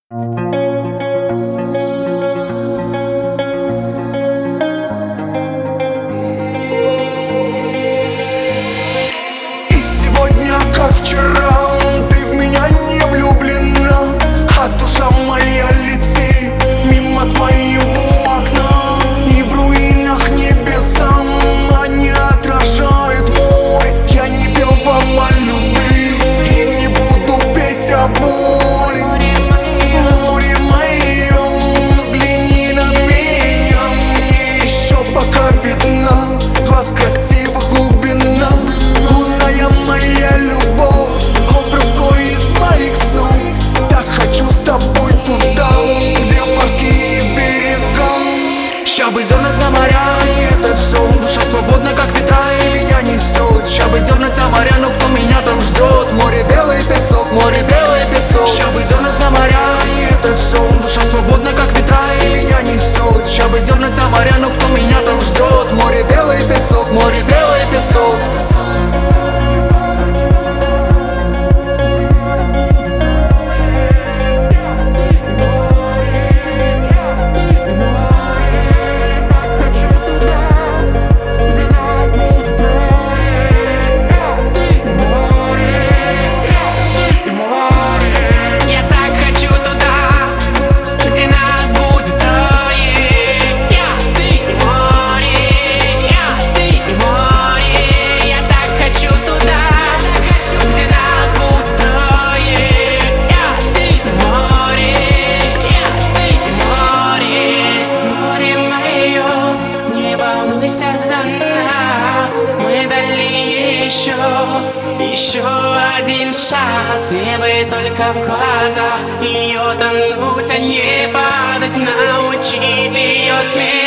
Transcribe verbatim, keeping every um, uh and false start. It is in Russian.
сегодня, как вчера, ты в меня не влюблена, а душа моя летит мимо твоего окна. И в руинах небеса они отражают море. Я не пел вам о любви и не буду петь о боли. Море мое, взгляни на меня, мне еще пока видна глаз красивых глубина. Лунная моя любовь, образ твой из моих снов. Так хочу с тобой туда, где морские берега. Ща бы дернуть на моря, не это все. Душа свободна, как ветра, и меня несет. Ща бы дернуть на моря, но кто меня там ждет? Море белый песок, море белый песок. Ща бы дернуть на моря, не это все. Душа свободна, как ветра, и меня несет. Ща бы дернуть на моря, но кто меня там ждет? Море белый песок, море белый песок. Мы дали еще, еще один шанс. Мне бы только в глаза ее тонуть, а не падать. Научить ее смех.